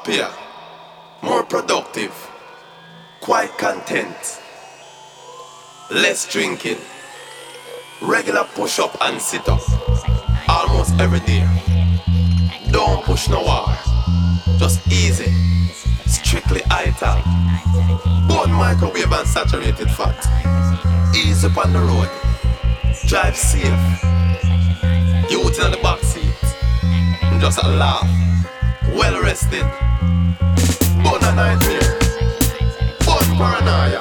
happier, more productive, quite content, less drinking, regular push up and sit up, almost every day. Don't push no war, just easy, strictly ital, burn microwave and saturated fat, ease up on the road, drive safe, youth in the back seat, just a laugh, well rested, burn a nightmare, burn paranoia,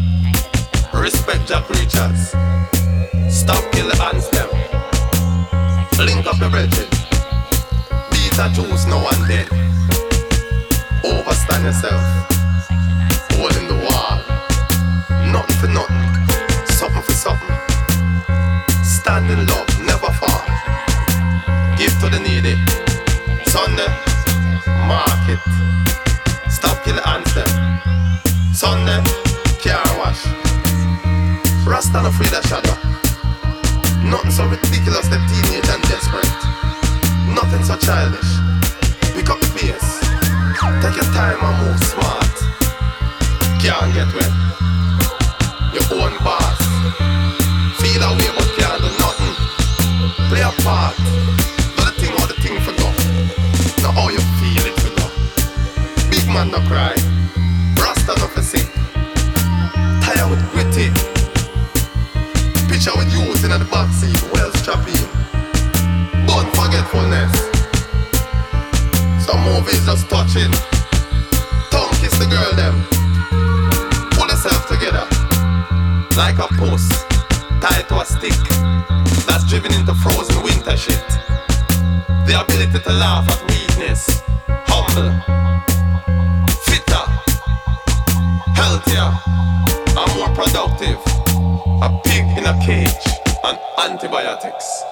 respect Jack Richards, stop kill the ants them, link up the brethren, beat a juice no one dead, overstand yourself, holding the wall, nothing for nothing, something for something, stand in love, never fall, give to the needy, Sunday, market, stop kill the ants them, Sunday, car wash, Rasta no afraid of shadow, nothing so ridiculous that teenage and desperate, nothing so childish, pick up the pace, take your time and move smart, can't get wet, your own boss, feel away but can't do nothing, play a part, do the thing or the thing for go, know how you feel it for go, big man no cry, Rasta no for sick, tired with gritty, picture with youth in the backseat, well strapping, but forgetfulness, some movies just touching, tongue kiss the girl them, pull yourself together, like a post, tied to a stick, that's driven into frozen winter shit, the ability to laugh at weakness, humble, fitter, healthier, and more productive, a pig in a cage, and antibiotics.